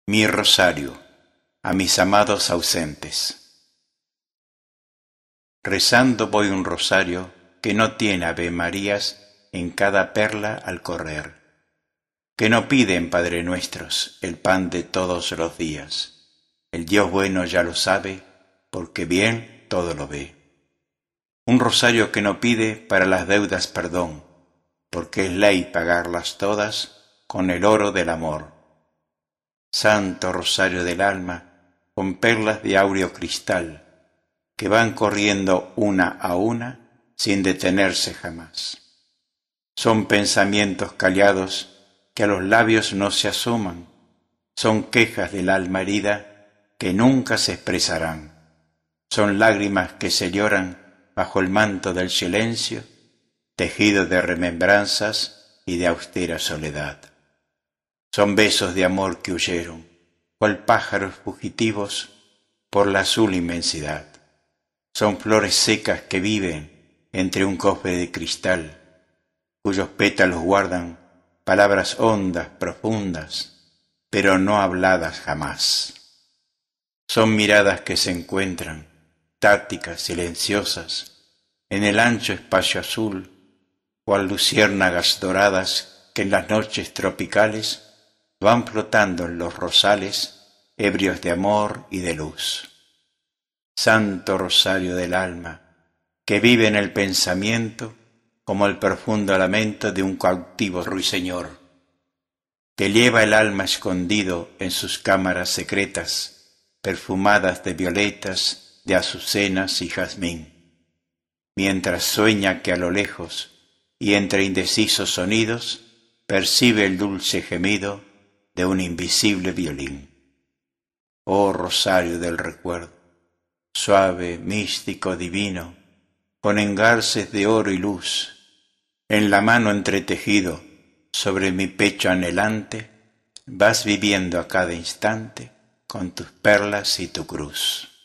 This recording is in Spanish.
Mi rosario, a mis amados ausentes. Rezando voy un rosario que no tiene Ave Marías en cada perla al correr, que no piden, Padre nuestros, el pan de todos los días. El Dios bueno ya lo sabe, porque bien todo lo ve. Un rosario que no pide para las deudas perdón, porque es ley pagarlas todas con el oro del amor. Santo rosario del alma, con perlas de áureo cristal, que van corriendo una a una sin detenerse jamás. Son pensamientos callados que a los labios no se asoman, son quejas del alma herida que nunca se expresarán, son lágrimas que se lloran bajo el manto del silencio, tejido de remembranzas y de austera soledad. Son besos de amor que huyeron, cual pájaros fugitivos, por la azul inmensidad. Son flores secas que viven entre un cofre de cristal, cuyos pétalos guardan palabras hondas, profundas, pero no habladas jamás. Son miradas que se encuentran, tácticas, silenciosas, en el ancho espacio azul, cual luciérnagas doradas que en las noches tropicales van flotando en los rosales, ebrios de amor y de luz. Santo rosario del alma, que vive en el pensamiento como el profundo lamento de un cautivo ruiseñor, que lleva el alma escondido en sus cámaras secretas, perfumadas de violetas, de azucenas y jazmín, mientras sueña que a lo lejos y entre indecisos sonidos percibe el dulce gemido de un invisible violín. Oh rosario del recuerdo, suave, místico, divino, con engarces de oro y luz, en la mano entretejido, sobre mi pecho anhelante, vas viviendo a cada instante con tus perlas y tu cruz.